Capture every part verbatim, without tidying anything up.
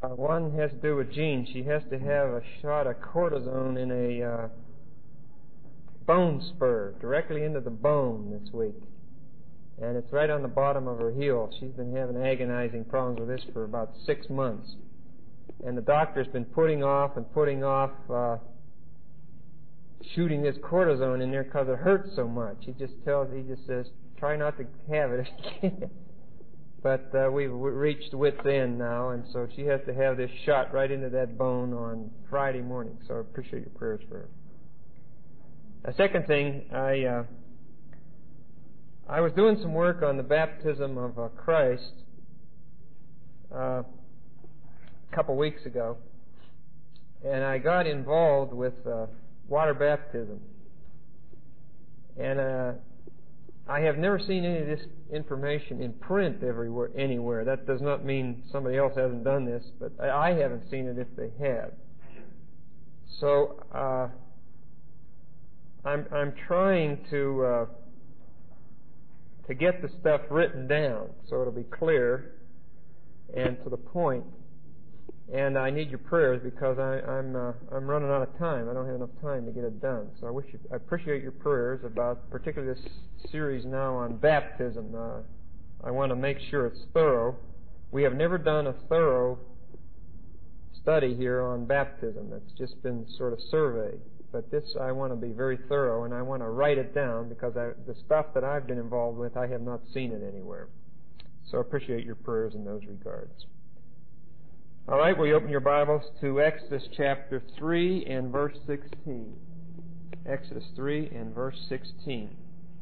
Uh, one has to do with Jean. She has to have a shot of cortisone in a uh, bone spur, directly into the bone this week. And it's right on the bottom of her heel. She's been having agonizing problems with this for about six months. And the doctor's been putting off and putting off uh, shooting this cortisone in there because it hurts so much. He just tells, he just says, try not to have it if you can. But uh, we've reached wit's end now, and so she has to have this shot right into that bone on Friday morning. So I appreciate your prayers for her. A second thing, I uh, I was doing some work on the baptism of uh, Christ uh, a couple weeks ago, and I got involved with uh, water baptism. And uh, I have never seen any of this information in print everywhere, anywhere. That does not mean somebody else hasn't done this, but I haven't seen it if they have. So uh, I'm I'm trying to uh, to get the stuff written down so it'll be clear and to the point. And I need your prayers because I, I'm uh, I'm running out of time. I don't have enough time to get it done. So I wish you, I appreciate your prayers about particularly this series now on baptism. Uh, I want to make sure it's thorough. We have never done a thorough study here on baptism. It's just been sort of survey. But this I want to be very thorough, and I want to write it down because I, the stuff that I've been involved with, I have not seen it anywhere. So I appreciate your prayers in those regards. All right, will you open your Bibles to Exodus chapter three and verse sixteen. Exodus three and verse sixteen.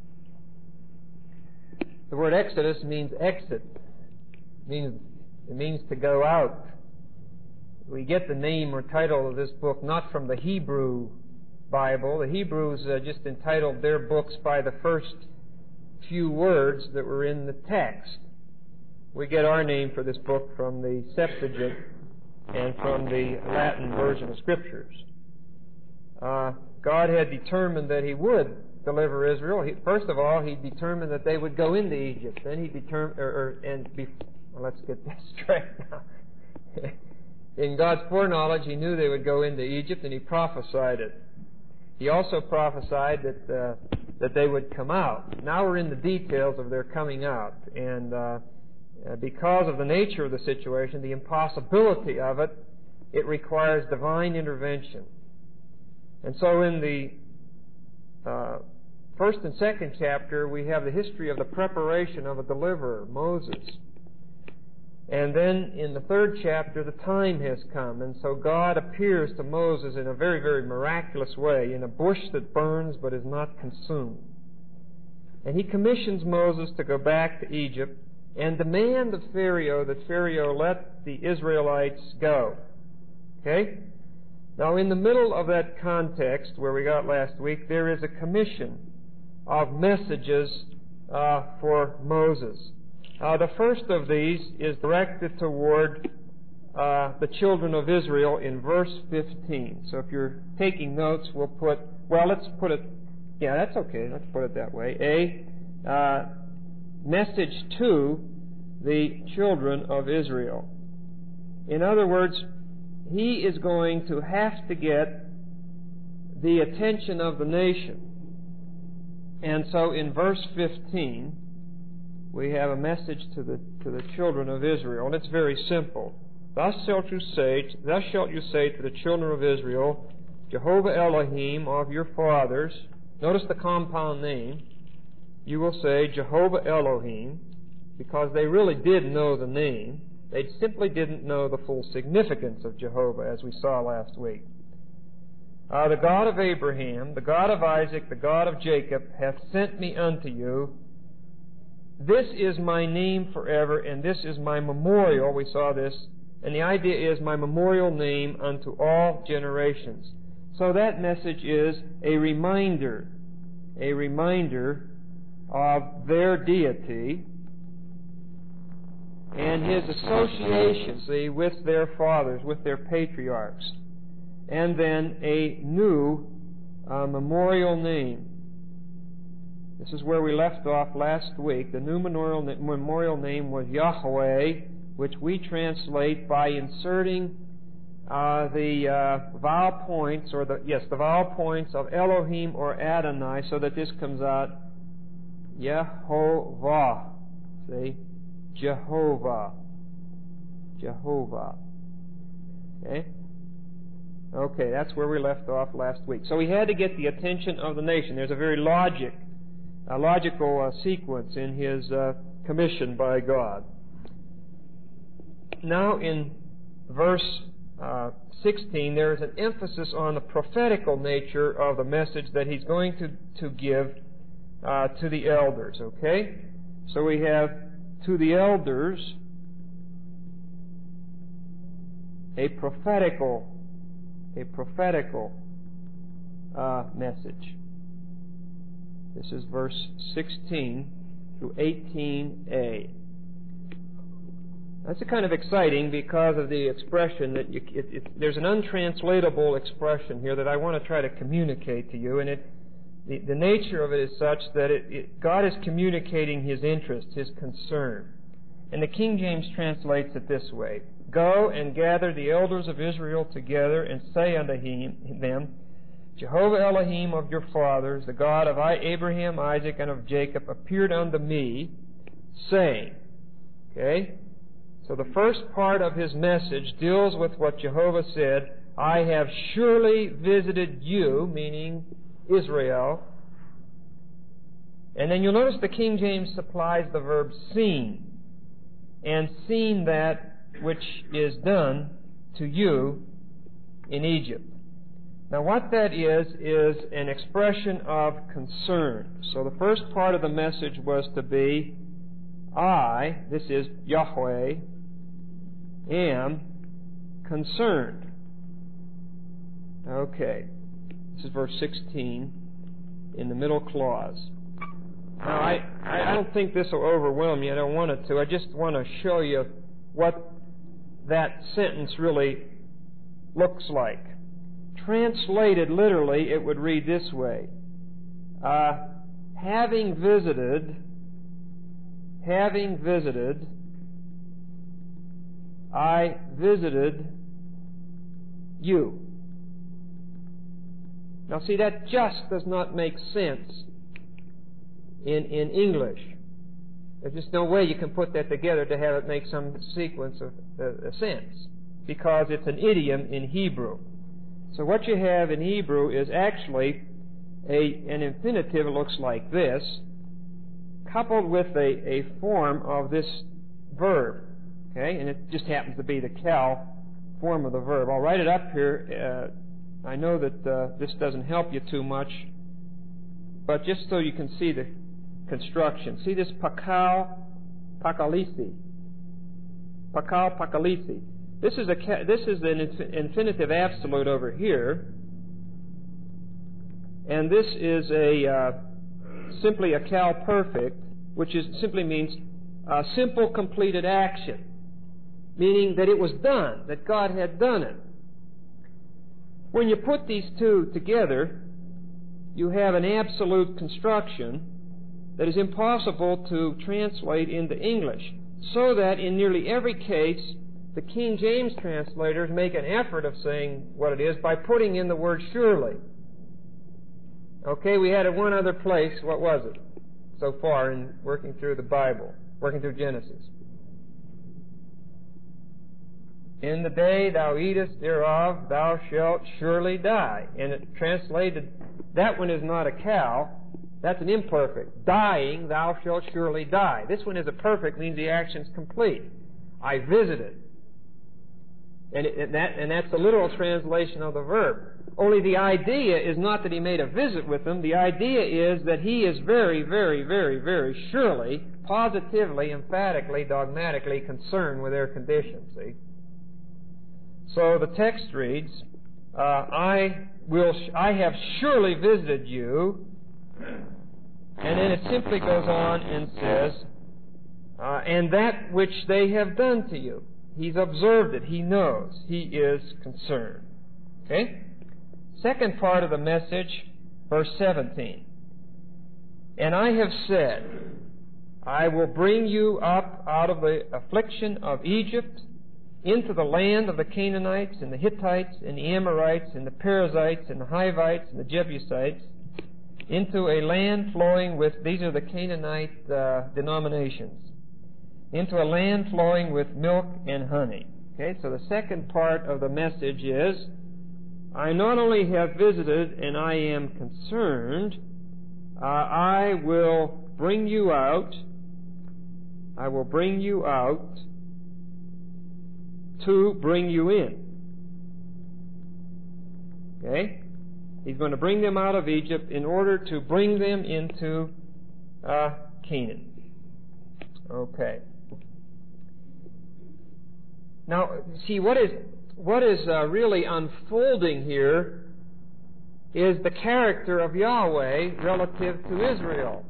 The word Exodus means exit. It means, it means to go out. We get the name or title of this book not from the Hebrew Bible. The Hebrews uh, just entitled their books by the first few words that were in the text. We get our name for this book from the Septuagint and from the Latin version of Scriptures. Uh, God had determined that He would deliver Israel. He, first of all, He determined that they would go into Egypt. Then He determined, or, or and be, well, let's get this straight now. In God's foreknowledge, He knew they would go into Egypt, and He prophesied it. He also prophesied that uh, that they would come out. Now we're in the details of their coming out, and uh, Uh, because of the nature of the situation, the impossibility of it, it requires divine intervention. And so in the uh, first and second chapter, we have the history of the preparation of a deliverer, Moses. And then in the third chapter, the time has come. And so God appears to Moses in a very, very miraculous way, in a bush that burns but is not consumed. And He commissions Moses to go back to Egypt and demand of Pharaoh that Pharaoh let the Israelites go. Okay? Now, in the middle of that context where we got last week, there is a commission of messages uh, for Moses. Uh, the first of these is directed toward uh, the children of Israel in verse fifteen. So if you're taking notes, we'll put, well, let's put it, yeah, that's okay. Let's put it that way. A, uh, message to the children of Israel. In other words, he is going to have to get the attention of the nation. And so in verse fifteen, we have a message to the to the children of Israel, and it's very simple. Thus shalt you say, thus shalt you say to the children of Israel, Jehovah Elohim of your fathers. Notice the compound name. You will say Jehovah Elohim, because they really did know the name. They simply didn't know the full significance of Jehovah, as we saw last week. Uh, the God of Abraham, the God of Isaac, the God of Jacob, hath sent me unto you. This is my name forever, and this is my memorial. We saw this. And the idea is my memorial name unto all generations. So that message is a reminder, a reminder of their deity and His association, see, with their fathers, with their patriarchs. And then a new uh, memorial name. This is where we left off last week. The new memorial, memorial name was Yahweh, which we translate by inserting uh, the uh, vowel points, or the, yes, the vowel points of Elohim or Adonai, so that this comes out Yehovah. See? Jehovah. Jehovah. Okay? Okay, that's where we left off last week. So we had to get the attention of the nation. There's a very logic, a logical uh, sequence in his uh, commission by God. Now in verse uh, sixteen, there is an emphasis on the prophetical nature of the message that he's going to, to give uh, to the elders, okay? So we have, to the elders, a prophetical, a prophetical uh, message. This is verse sixteen through eighteen a. That's a kind of exciting because of the expression that you, it, it, there's an untranslatable expression here that I want to try to communicate to you, and it, the, the nature of it is such that it, it, God is communicating His interest, His concern. And the King James translates it this way: Go and gather the elders of Israel together, and say unto him, them, Jehovah Elohim of your fathers, the God of Abraham, Isaac, and of Jacob, appeared unto me, saying. Okay? So the first part of his message deals with what Jehovah said, I have surely visited you, meaning Israel. And then you'll notice the King James supplies the verb seen, and seen that which is done to you in Egypt. Now what that is, is an expression of concern. So the first part of the message was to be, I, this is Yahweh, am concerned. Okay. This is verse sixteen in the middle clause. Now, I, I don't think this will overwhelm you. I don't want it to. I just want to show you what that sentence really looks like. Translated literally, it would read this way. Uh, having visited, having visited, I visited you. Now see, that just does not make sense in, in English. There's just no way you can put that together to have it make some sequence of uh, sense, because it's an idiom in Hebrew. So what you have in Hebrew is actually a, an infinitive that looks like this, coupled with a, a form of this verb. Okay, and it just happens to be the cal form of the verb. I'll write it up here. Uh, I know that uh, this doesn't help you too much, but just so you can see the construction. See this pakal pakalisi. Pakal pakalisi. This is a this is an infinitive absolute over here, and this is a uh, simply a cal perfect, which is simply means a simple completed action, meaning that it was done, that God had done it. When you put these two together, you have an absolute construction that is impossible to translate into English, so that in nearly every case, the King James translators make an effort of saying what it is by putting in the word surely. Okay, we had it one other place. What was it so far in working through the Bible, working through Genesis? In the day thou eatest thereof, thou shalt surely die. And it translated, that one is not a cal, that's an imperfect. Dying, thou shalt surely die. This one is a perfect, means the action's complete. I visited. And, it, and, that, and that's the literal translation of the verb. Only the idea is not that he made a visit with them. The idea is that he is very, very, very, very surely, positively, emphatically, dogmatically concerned with their condition, see? So the text reads, uh, I will, sh- I have surely visited you, and then it simply goes on and says, uh, and that which they have done to you. He's observed it. He knows. He is concerned. Okay? Second part of the message, verse seventeen. And I have said, I will bring you up out of the affliction of Egypt into the land of the Canaanites and the Hittites and the Amorites and the Perizzites and the Hivites and the Jebusites, into a land flowing with, these are the Canaanite uh, denominations, into a land flowing with milk and honey. Okay, so the second part of the message is, I not only have visited and I am concerned, uh, I will bring you out, I will bring you out to bring you in. Okay? He's going to bring them out of Egypt in order to bring them into uh, Canaan. Okay. Now, see, what is what is uh, really unfolding here is the character of Yahweh relative to Israel.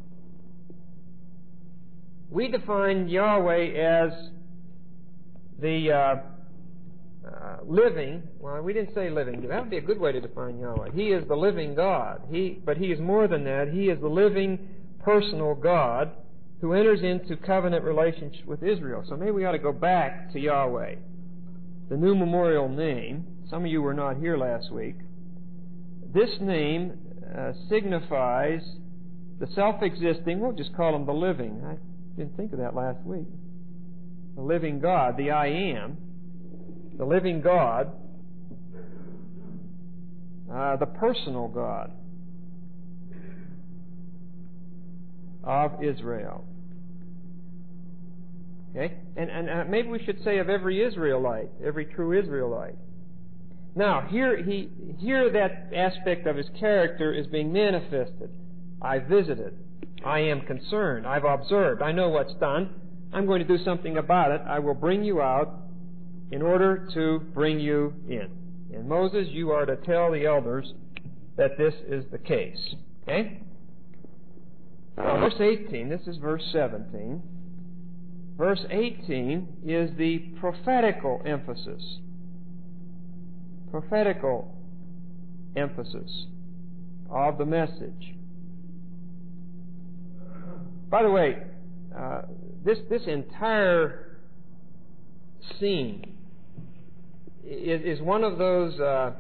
We define Yahweh as the uh, uh, living, well, we didn't say living, but that would be a good way to define Yahweh. He is the living God. He, but He is more than that. He is the living, personal God who enters into covenant relationship with Israel. So maybe we ought to go back to Yahweh, the new memorial name. Some of you were not here last week. This name uh, signifies the self-existing, we'll just call Him the living. I didn't think of that last week. The living God, the I Am, the living God, uh, the personal God of Israel. Okay? And, and uh, maybe we should say of every Israelite, every true Israelite. Now, here, he, here that aspect of His character is being manifested. I visited. I am concerned. I've observed. I know what's done. I'm going to do something about it. I will bring you out in order to bring you in. And Moses, you are to tell the elders that this is the case. Okay? Now, verse eighteen, this is verse seventeen. Verse eighteen is the prophetical emphasis. Prophetical emphasis of the message. By the way, uh, this this entire scene is, is one of those uh,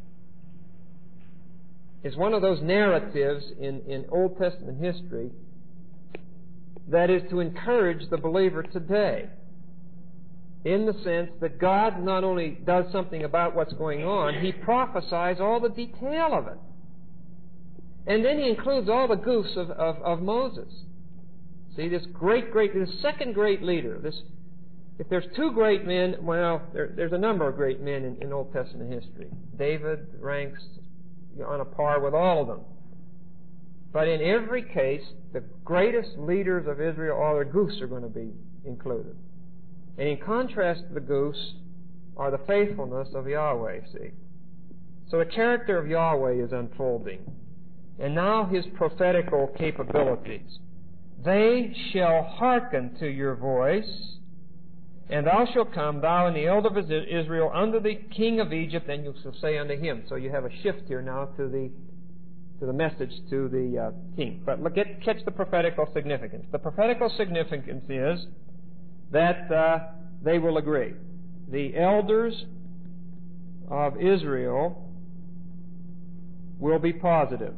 is one of those narratives in, in Old Testament history that is to encourage the believer today, in the sense that God not only does something about what's going on, He prophesies all the detail of it. And then He includes all the goofs of, of, of Moses. See, this great, great, this second great leader, this, if there's two great men, well, there, there's a number of great men in, in Old Testament history. David ranks on a par with all of them. But in every case, the greatest leaders of Israel, all their goofs are going to be included. And in contrast to the goofs are the faithfulness of Yahweh, see. So the character of Yahweh is unfolding. And now His prophetical capabilities. They shall hearken to your voice, and thou shalt come, thou and the elder of Israel, unto the king of Egypt, and you shall say unto him. So you have a shift here now to the to the message to the uh, king. But look, get, catch the prophetical significance. The prophetical significance is that uh, they will agree. The elders of Israel will be positive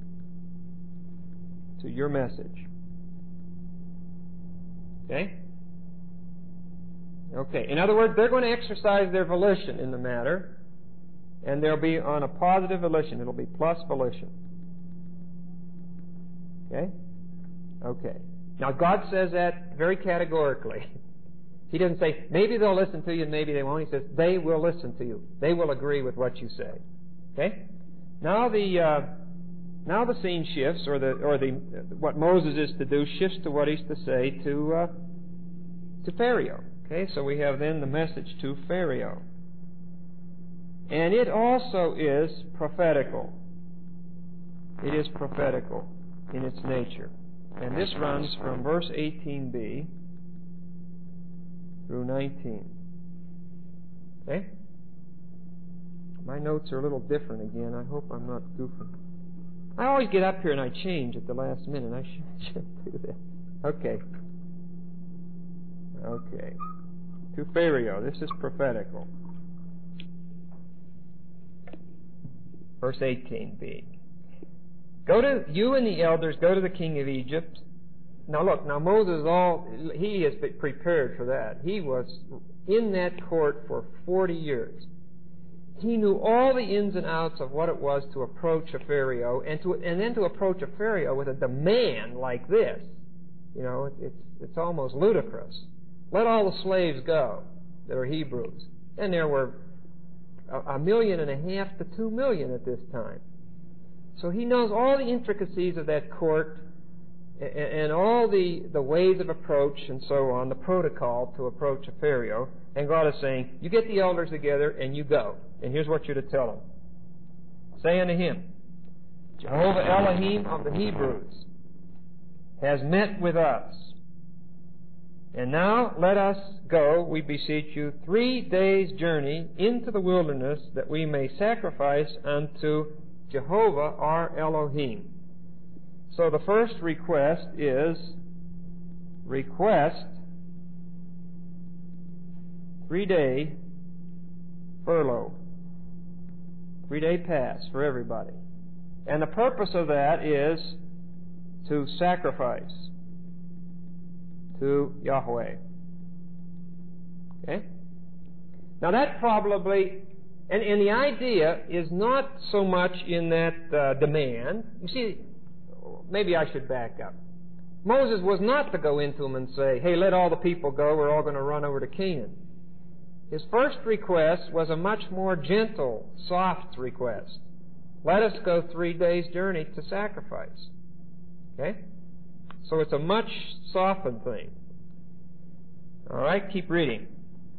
to your message. Okay? Okay. In other words, they're going to exercise their volition in the matter, and they'll be on a positive volition. It'll be plus volition. Okay? Okay. Now, God says that very categorically. He doesn't say, maybe they'll listen to you and maybe they won't. He says, they will listen to you. They will agree with what you say. Okay? Now the uh, now the scene shifts, or the or the what Moses is to do shifts to what he's to say to uh, to Pharaoh. Okay, so we have then the message to Pharaoh, and it also is prophetical. It is prophetical in its nature, and this runs from verse eighteen b through nineteen. Okay. My notes are a little different again. I hope I'm not goofing. I always get up here and I change at the last minute. I shouldn't do that. Okay. Okay. To Pharaoh. This is prophetical. Verse eighteen b. Go to, you and the elders, go to the king of Egypt. Now look, now Moses, all he has been prepared for that. He was in that court for forty years. He knew all the ins and outs of what it was to approach a Pharaoh, and to and then to approach a Pharaoh with a demand like this. You know, it's it's almost ludicrous. Let all the slaves go that are Hebrews. And there were a, a million and a half to two million at this time. So he knows all the intricacies of that court and, and all the, the ways of approach and so on, the protocol to approach a Pharaoh. And God is saying, you get the elders together and you go. And here's what you're to tell them. Say unto him, Jehovah Elohim of the Hebrews has met with us. And now let us go, we beseech you, three days' journey into the wilderness, that we may sacrifice unto Jehovah our Elohim. So the first request is, request three-day furlough. Three-day pass for everybody. And the purpose of that is to sacrifice to Yahweh. Okay? Now that probably, and, and the idea is not so much in that uh, demand. You see, maybe I should back up. Moses was not to go into them and say, hey, let all the people go, we're all going to run over to Canaan. His first request was a much more gentle, soft request. Let us go three days' journey to sacrifice. Okay? So it's a much softened thing. All right, keep reading.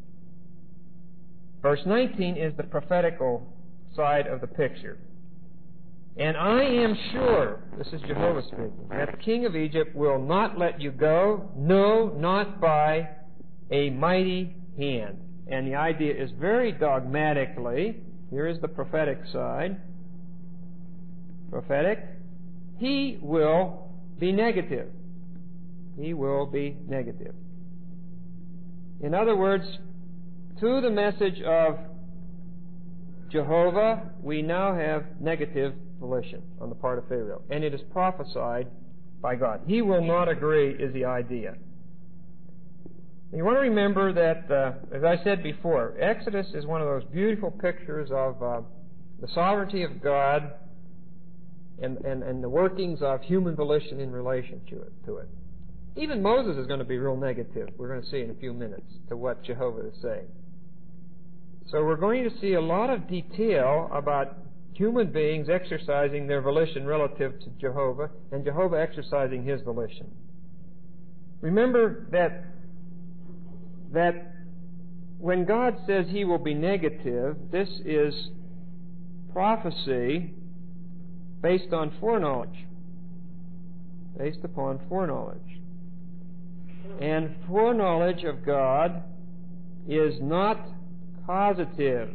Verse nineteen is the prophetical side of the picture. And I am sure, this is Jehovah speaking, that the king of Egypt will not let you go, no, not by a mighty hand. And the idea is very dogmatically, here is the prophetic side, prophetic, he will be negative. He will be negative. In other words, to the message of Jehovah, we now have negative volition on the part of Pharaoh. And it is prophesied by God. He will not agree is the idea. You want to remember that, uh, as I said before, Exodus is one of those beautiful pictures of uh, the sovereignty of God and, and, and the workings of human volition in relation to it, to it. Even Moses is going to be real negative, we're going to see in a few minutes, to what Jehovah is saying. So we're going to see a lot of detail about human beings exercising their volition relative to Jehovah, and Jehovah exercising his volition. Remember that that when God says he will be negative, this is prophecy based on foreknowledge. Based upon foreknowledge. And foreknowledge of God is not causative.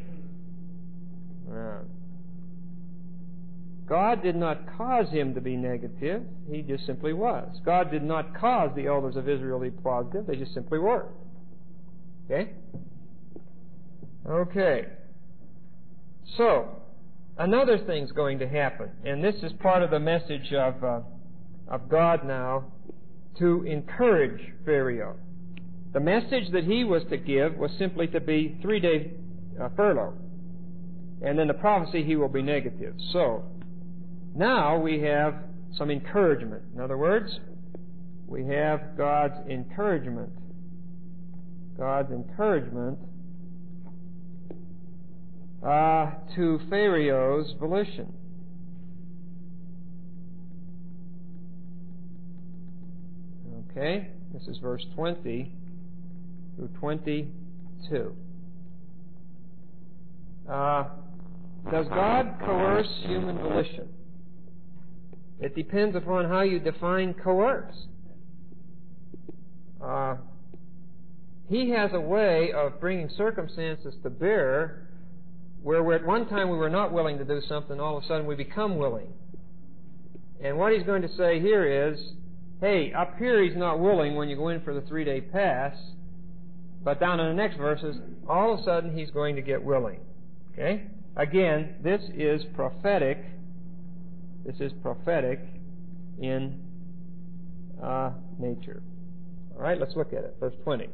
God did not cause him to be negative. He just simply was. God did not cause the elders of Israel to be positive. They just simply were. Okay? Okay. So, another thing's going to happen, and this is part of the message of, uh, of God now, to encourage Pharaoh. The message that he was to give was simply to be three-day uh, furlough. And then the prophecy, he will be negative. So, now we have some encouragement. In other words, we have God's encouragement. God's encouragement uh, to Pharaoh's volition. Okay, this is verse twenty through twenty-two. Uh, does God coerce human volition? It depends upon how you define coerce. Uh, he has a way of bringing circumstances to bear where we're, at one time we were not willing to do something, all of a sudden we become willing. And what he's going to say here is, hey, up here he's not willing when you go in for the three-day pass, but down in the next verses, all of a sudden he's going to get willing. Okay? Again, this is prophetic. This is prophetic in uh, nature. All right, let's look at it. Verse twenty.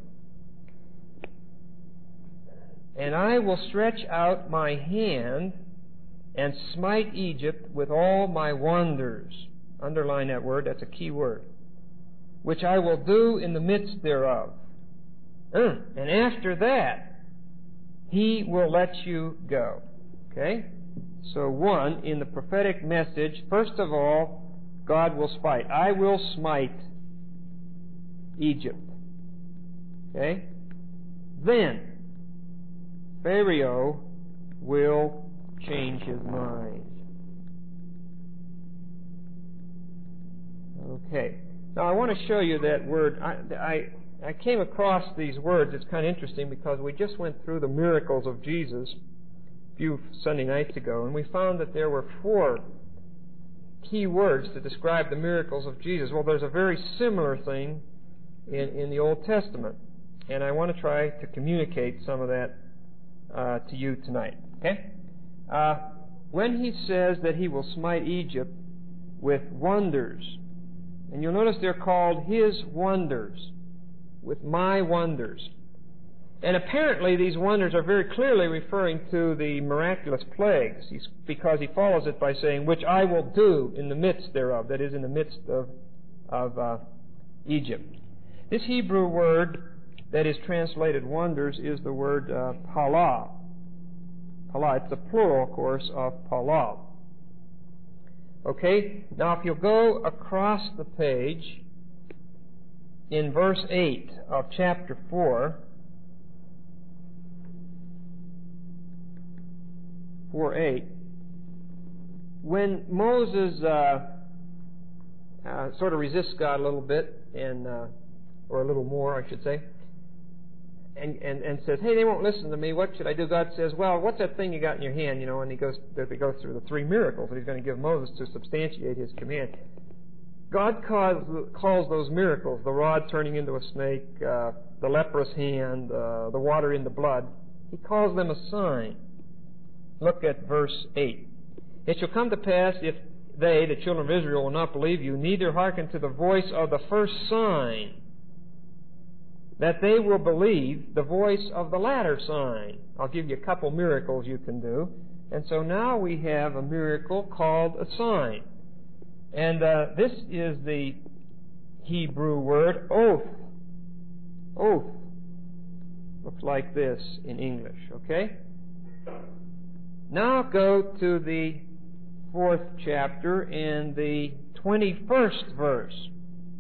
And I will stretch out my hand and smite Egypt with all my wonders. Underline that word, that's a key word. Which I will do in the midst thereof. Mm. And after that, he will let you go. Okay? So one, in the prophetic message, first of all, God will smite. I will smite Egypt. Okay? Then, Pharaoh will change his mind. Okay. Now I want to show you that word. I, I, I came across these words. It's kind of interesting because we just went through the miracles of Jesus a few Sunday nights ago, and we found that there were four key words to describe the miracles of Jesus. Well, there's a very similar thing in, in the Old Testament, and I want to try to communicate some of that uh, to you tonight. Okay? Uh, when he says that he will smite Egypt with wonders, and you'll notice they're called his wonders, with my wonders. And apparently these wonders are very clearly referring to the miraculous plagues, He's, because he follows it by saying, which I will do in the midst thereof, that is, in the midst of, of uh, Egypt. This Hebrew word that is translated wonders is the word uh, palah. Palah, it's the plural, of course, of palal. Okay, now if you'll go across the page in verse eight of chapter four, four eight, when Moses uh, uh, sort of resists God a little bit, and uh, or a little more, I should say, And, and, and says, hey, they won't listen to me. What should I do? God says, well, what's that thing you got in your hand? You know, and he goes, he goes through the three miracles that he's going to give Moses to substantiate his command. God calls, calls those miracles, the rod turning into a snake, uh, the leprous hand, uh, the water into blood, he calls them a sign. Look at verse eight. It shall come to pass, if they, the children of Israel, will not believe you, neither hearken to the voice of the first sign, that they will believe the voice of the latter sign. I'll give you a couple miracles you can do. And so now we have a miracle called a sign. And uh, this is the Hebrew word oath. Oath. Looks like this in English, okay? Now go to the fourth chapter and the twenty-first verse.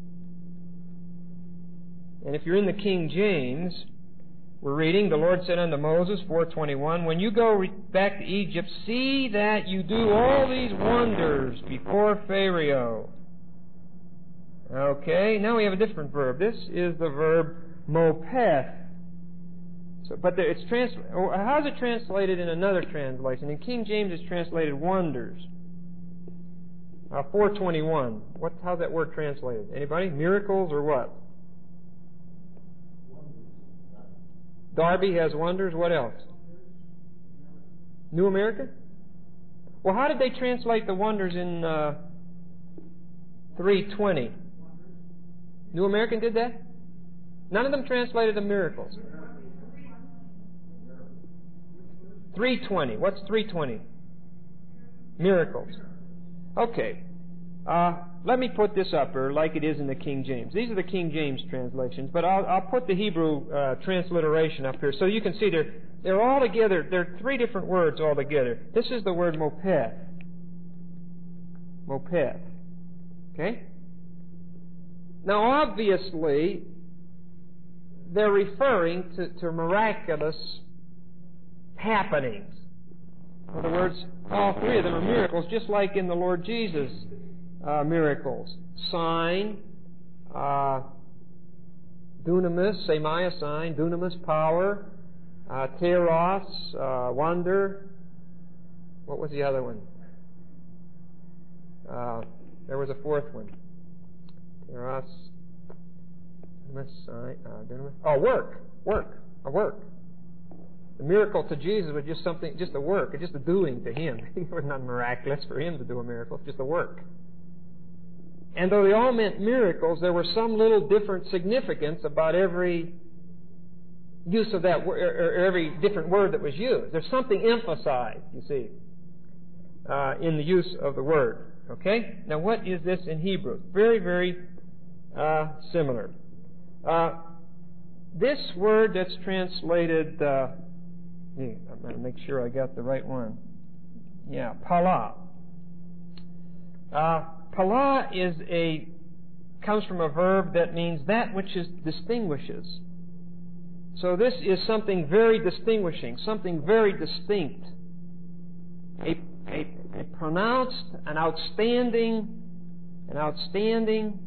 And if you're in the King James, we're reading, the Lord said unto Moses, four twenty-one, when you go re- back to Egypt, see that you do all these wonders before Pharaoh. Okay, now we have a different verb. This is the verb mopeth. So, but there, it's trans- how's it translated in another translation? In King James, it's translated wonders. Uh, four twenty-one. What? How's that word translated? Anybody? Miracles or what? Darby has wonders. What else? New American? Well, how did they translate the wonders in uh, three twenty? New American did that? None of them translated the miracles. three twenty. What's three twenty? Miracles. Okay. Uh, let me put this up here like it is in the King James. These are the King James translations, but I'll, I'll put the Hebrew uh, transliteration up here so you can see they're, they're all together. They're three different words all together. This is the word mopeth. Mopeth. Okay? Now, obviously, they're referring to, to miraculous happenings. In other words, all three of them are miracles, just like in the Lord Jesus' uh, miracles. Sign, uh, dunamis, semia sign, dunamis power, uh, teros, uh, wonder. What was the other one? Uh, there was a fourth one. Eros. Oh, work. Work. A work. The miracle to Jesus was just something, just a work, just a doing to Him. It was not miraculous for Him to do a miracle, it's just a work. And though they all meant miracles, there was some little different significance about every use of that word, or every different word that was used. There's something emphasized, you see, uh, in the use of the word. Okay? Now, what is this in Hebrew? Very, very uh, similar. Uh, this word that's translated, uh, I'm going to make sure I got the right one. Yeah, pala. Uh, pala is a comes from a verb that means that which is distinguishes. So this is something very distinguishing, something very distinct, a, a, a pronounced, an outstanding, an outstanding,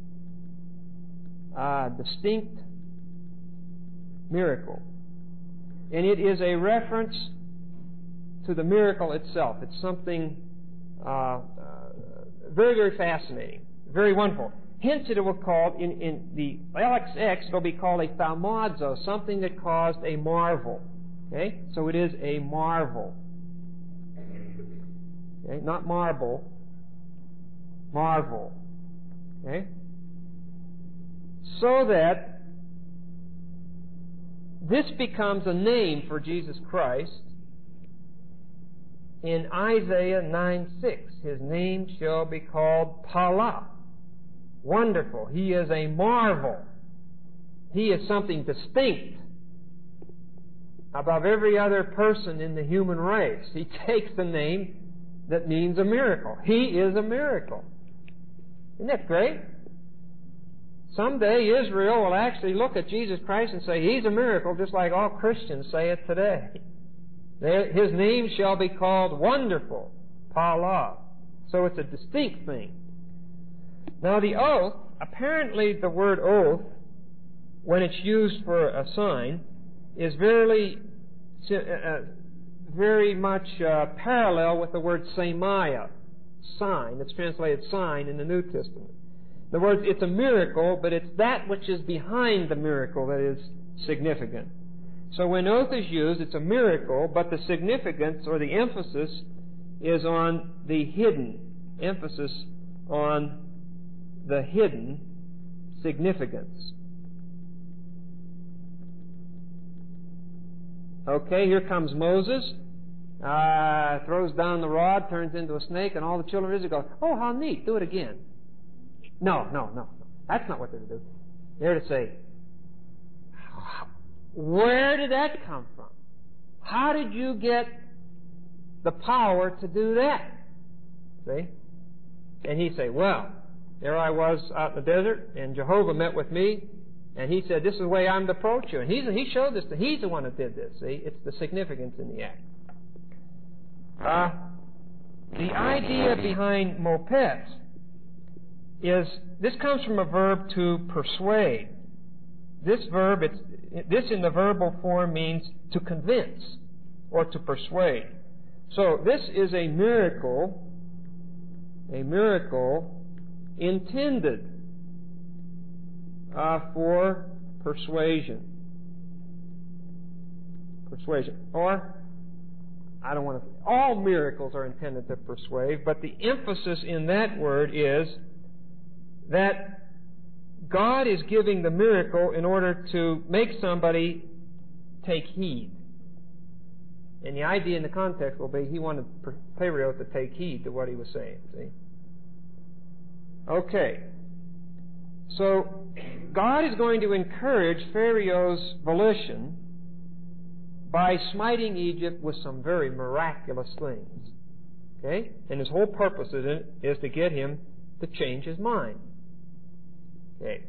uh, distinct miracle. And it is a reference to the miracle itself. It's something uh, uh, very, very fascinating, very wonderful. Hence it will be called, in, in the L X X, it will be called a thaumazo, something that caused a marvel. Okay? So it is a marvel. Okay? Not marble. Marvel. Okay? So that this becomes a name for Jesus Christ in Isaiah nine six. His name shall be called Pala. Wonderful. He is a marvel. He is something distinct above every other person in the human race. He takes the name that means a miracle. He is a miracle. Isn't that great? Someday Israel will actually look at Jesus Christ and say, He's a miracle, just like all Christians say it today. His name shall be called Wonderful, Pala. So it's a distinct thing. Now the oath, apparently the word oath, when it's used for a sign, is very, uh, very much uh, parallel with the word semaya, sign. It's translated sign in the New Testament. In other words, it's a miracle, but it's that which is behind the miracle that is significant. So when oath is used, it's a miracle, but the significance or the emphasis is on the hidden, emphasis on the hidden significance. Okay, here comes Moses, uh, throws down the rod, turns into a snake, and all the children of Israel go, oh, how neat, do it again. No, no, no, no. That's not what they're to do. They're to say, where did that come from? How did you get the power to do that? See? And he'd say, well, there I was out in the desert, and Jehovah met with me, and he said, this is the way I'm to approach you. And he's, he showed this. To, he's the one that did this. See? It's the significance in the act. Uh, the idea behind mopes is, this comes from a verb to persuade. This verb, it's, this in the verbal form means to convince or to persuade. So this is a miracle, a miracle intended uh, for persuasion. Persuasion. Or, I don't want to, all miracles are intended to persuade, but the emphasis in that word is that God is giving the miracle in order to make somebody take heed. And the idea in the context will be he wanted Pharaoh to take heed to what he was saying. See? Okay. So, God is going to encourage Pharaoh's volition by smiting Egypt with some very miraculous things. Okay? And his whole purpose in it is to get him to change his mind. Okay.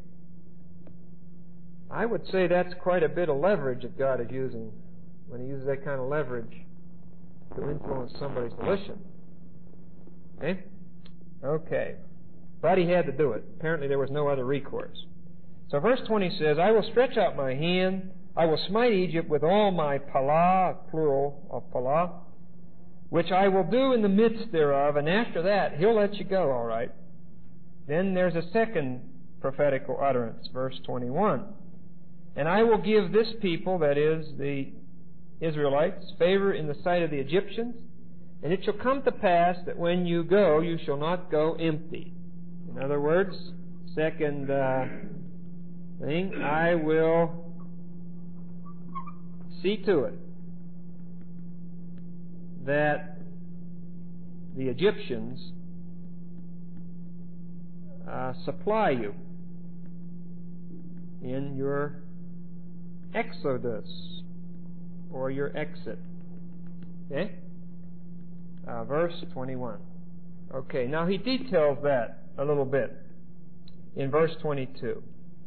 I would say that's quite a bit of leverage that God is using when He uses that kind of leverage to influence somebody's volition. Okay? Okay. But He had to do it. Apparently there was no other recourse. So verse twenty says, I will stretch out my hand, I will smite Egypt with all my pala, plural of pala, which I will do in the midst thereof, and after that He'll let you go, all right. Then there's a second prophetical utterance. Verse twenty-one. And I will give this people, that is, the Israelites, favor in the sight of the Egyptians, and it shall come to pass that when you go, you shall not go empty. In other words, second uh, thing, I will see to it that the Egyptians uh, supply you in your exodus or your exit. Okay? Uh, verse twenty-one. Okay, now he details that a little bit in verse twenty-two.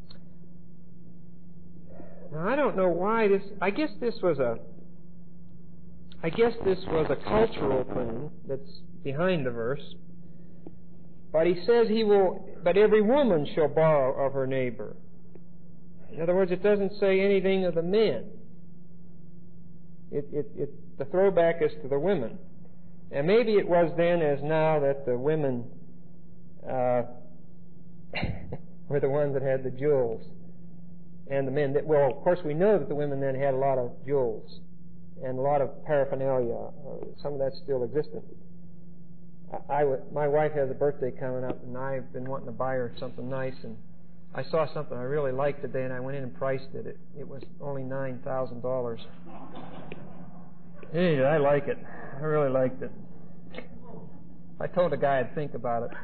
Now I don't know why this, I guess this was a, I guess this was a cultural thing that's behind the verse. But he says he will, but every woman shall borrow of her neighbor. In other words, it doesn't say anything of the men. It, it, it, the throwback is to the women. And maybe it was then as now that the women uh, were the ones that had the jewels. And the men, that, well, of course we know that the women then had a lot of jewels and a lot of paraphernalia. Uh, some of that's still existent. I, I, my wife has a birthday coming up, and I've been wanting to buy her something nice, and I saw something I really liked today, and I went in and priced it. It, it was only nine thousand dollars. Hey, I like it. I really liked it. I told the guy I'd think about it.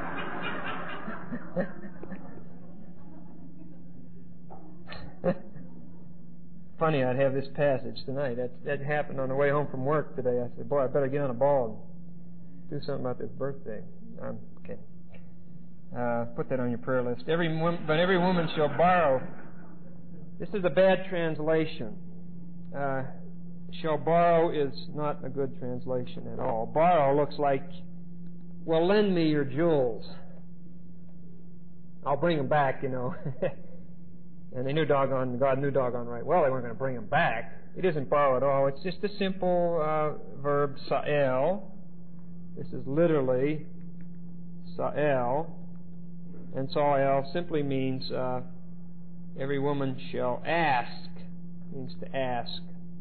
Funny, I'd have this passage tonight. That, that happened on the way home from work today. I said, boy, I better get on a ball and do something about this birthday. I'm kidding. Uh, put that on your prayer list. Every woman, but every woman shall borrow. This is a bad translation. Uh, shall borrow is not a good translation at all. Borrow looks like, well, lend me your jewels. I'll bring them back, you know. And they knew doggone, God knew doggone right well they weren't going to bring them back. It isn't borrow at all. It's just a simple uh, verb, sa'el. This is literally sa'el. And sa'el simply means uh, every woman shall ask. Means to ask.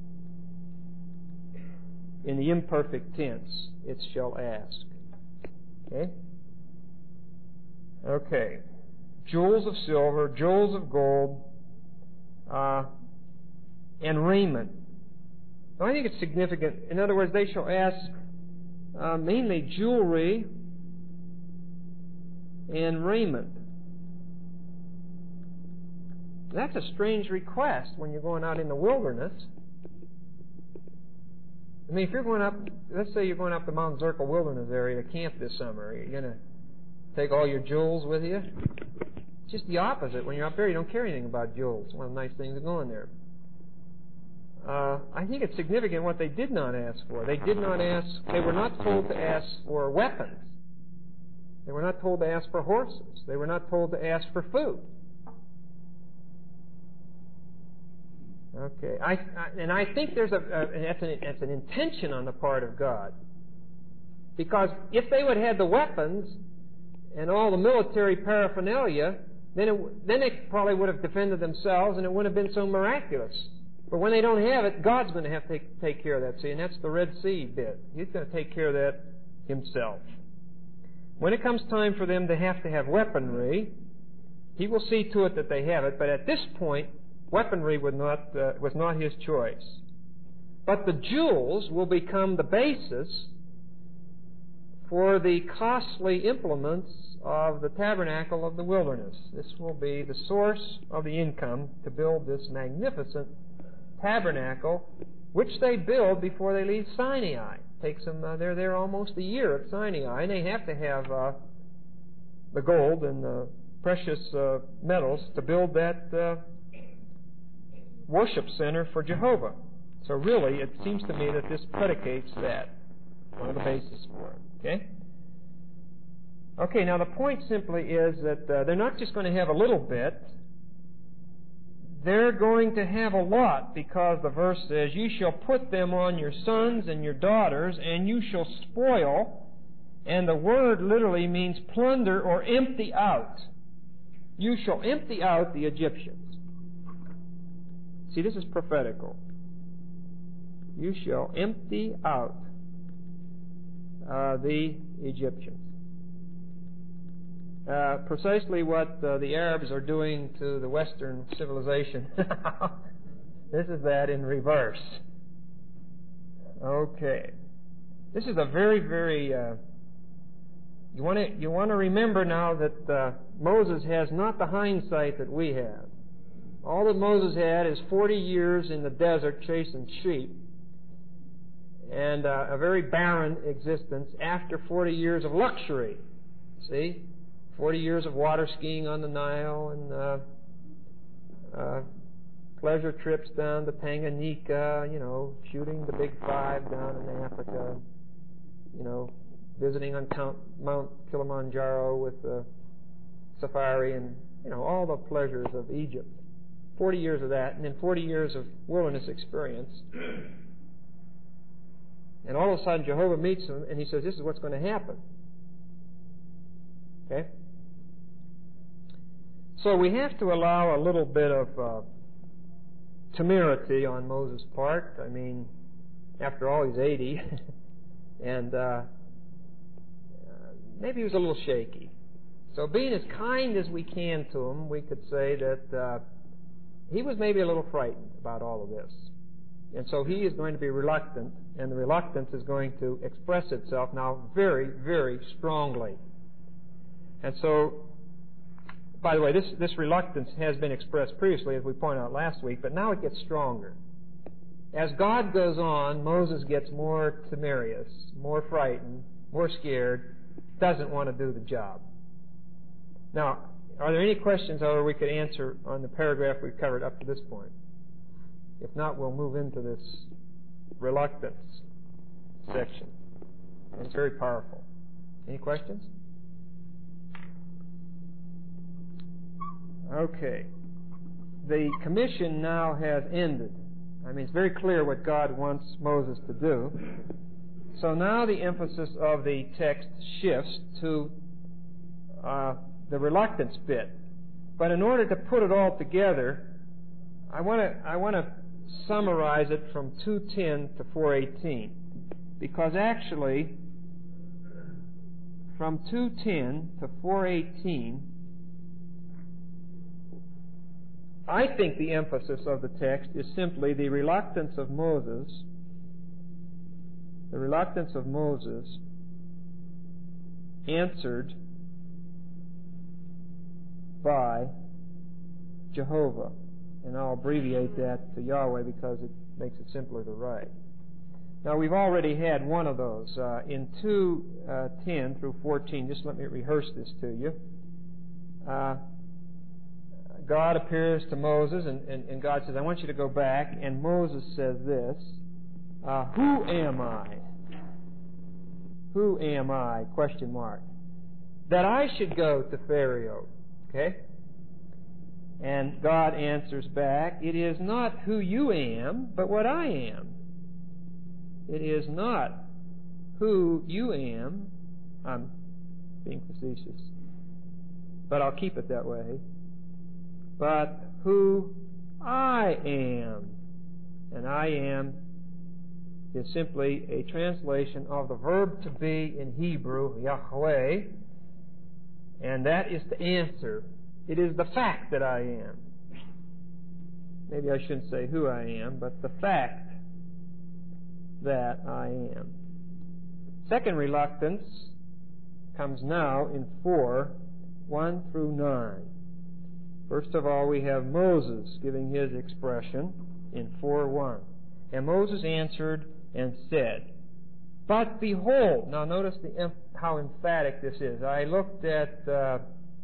In the imperfect tense, it shall ask. Okay? Okay. Jewels of silver, jewels of gold, uh, and raiment. Now, I think it's significant. In other words, they shall ask uh, mainly jewelry and raiment. That's a strange request when you're going out in the wilderness. I mean, if you're going up, let's say you're going up the Mount Zirkle Wilderness area to camp this summer, you're going to take all your jewels with you? Just the opposite. When you're up there, you don't care anything about jewels. It's one of the nice things of going there. Uh, I think it's significant what they did not ask for. They did not ask, they were not told to ask for weapons. They were not told to ask for horses. They were not told to ask for food. Okay. I, I, and I think there's a, a that's, an, that's an intention on the part of God. Because if they would have had the weapons and all the military paraphernalia, then it, then they probably would have defended themselves, and it wouldn't have been so miraculous. But when they don't have it, God's going to have to take, take care of that. See, and that's the Red Sea bit. He's going to take care of that himself. When it comes time for them to have to have weaponry, He will see to it that they have it. But at this point, weaponry would not, uh, was not His choice. But the jewels will become the basis for the costly implements of the tabernacle of the wilderness. This will be the source of the income to build this magnificent tabernacle, which they build before they leave Sinai. It takes them, uh, they're there almost a year at Sinai, and they have to have uh, the gold and the precious uh, metals to build that uh, worship center for Jehovah. So really, it seems to me that this predicates that, one of the bases for it. Okay? Okay, now the point simply is that uh, they're not just going to have a little bit. They're going to have a lot, because the verse says, "You shall put them on your sons and your daughters, and you shall spoil." And the word literally means plunder or empty out. You shall empty out the Egyptians. See, this is prophetical. You shall empty out uh, the Egyptians. Uh, precisely what uh, the Arabs are doing to the Western civilization. This is that in reverse. Okay. This is a very, very... Uh, you want to you want to remember now that uh, Moses has not the hindsight that we have. All that Moses had is forty years in the desert chasing sheep, and uh, a very barren existence after forty years of luxury. See? forty years of water skiing on the Nile and uh, uh, pleasure trips down to Tanganyika, you know, shooting the Big Five down in Africa, you know, visiting on Mount Kilimanjaro with the safari and, you know, all the pleasures of Egypt. forty years of that, and then forty years of wilderness experience. And all of a sudden Jehovah meets him and he says, this is what's going to happen. Okay? So we have to allow a little bit of uh, temerity on Moses' part. I mean, after all, he's eighty. and uh, maybe he was a little shaky. So being as kind as we can to him, we could say that uh, he was maybe a little frightened about all of this. And so he is going to be reluctant, and the reluctance is going to express itself now very, very strongly. And so, by the way, this, this reluctance has been expressed previously, as we pointed out last week, but now it gets stronger. As God goes on, Moses gets more temerarious, more frightened, more scared, doesn't want to do the job. Now, are there any questions, however, we could answer on the paragraph we've covered up to this point? If not, we'll move into this reluctance section. It's very powerful. Any questions? Okay. The commission now has ended. I mean, it's very clear what God wants Moses to do. So now the emphasis of the text shifts to uh, the reluctance bit. But in order to put it all together, I want to I want to summarize it from two ten to four eighteen, because actually from two ten to four eighteen, I think the emphasis of the text is simply the reluctance of Moses, the reluctance of Moses answered by Jehovah. And I'll abbreviate that to Yahweh because it makes it simpler to write. Now, we've already had one of those. Uh, in two ten through fourteen, just let me rehearse this to you. Uh, God appears to Moses, and, and, and God says, I want you to go back. And Moses says this, uh, who am I? Who am I? Question mark. That I should go to Pharaoh. Okay? And God answers back, it is not who you am, but what I am. It is not who you am. I'm being facetious, but I'll keep it that way. But who I am. And I am is simply a translation of the verb to be in Hebrew, Yahweh, and that is to answer. It is the fact that I am. Maybe I shouldn't say who I am, but the fact that I am. Second reluctance comes now in four, one through nine. First of all, we have Moses giving his expression in four one. And Moses answered and said, but behold, now notice the, how emphatic this is. I looked at, uh,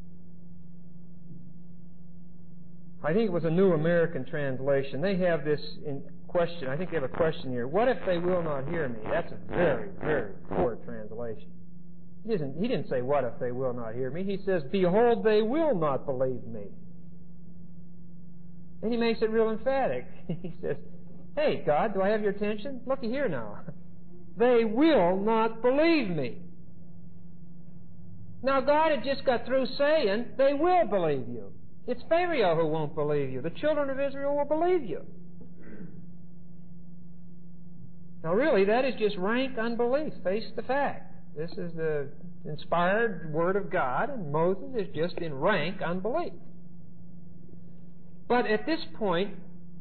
I think it was a New American Translation. They have this in question. I think they have a question here. What if they will not hear me? That's a very, very poor translation. He didn't, he didn't say, what if they will not hear me? He says, behold, they will not believe me. And he makes it real emphatic. He says, hey, God, do I have your attention? Looky here now. They will not believe me. Now, God had just got through saying, they will believe you. It's Pharaoh who won't believe you. The children of Israel will believe you. Now, really, that is just rank unbelief. Face the fact. This is the inspired Word of God, and Moses is just in rank unbelief. But at this point,